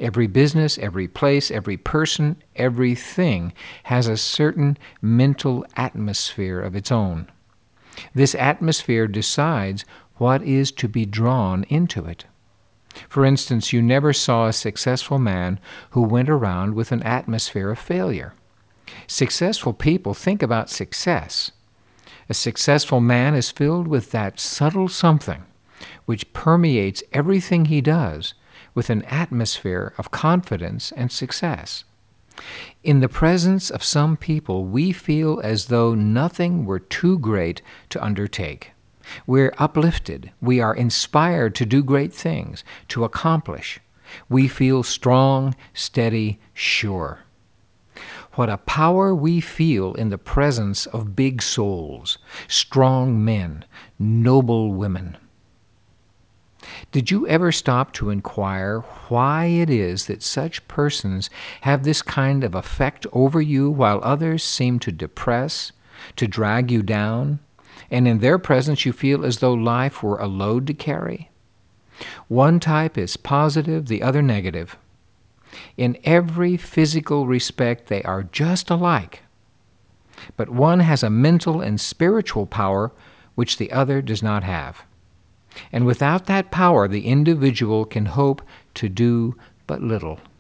Every business, every place, every person, everything has a certain mental atmosphere of its own. This atmosphere decides what is to be drawn into it. For instance, you never saw a successful man who went around with an atmosphere of failure. Successful people think about success. A successful man is filled with that subtle something which permeates everything he does with an atmosphere of confidence and success. In the presence of some people, we feel as though nothing were too great to undertake. We're uplifted. We are inspired to do great things, to accomplish. We feel strong, steady, sure. What a power we feel in the presence of big souls, strong men, noble women. Did you ever stop to inquire why it is that such persons have this kind of effect over you while others seem to depress, to drag you down, and in their presence you feel as though life were a load to carry? One type is positive, the other negative. In every physical respect, they are just alike. But one has a mental and spiritual power which the other does not have. And without that power, the individual can hope to do but little.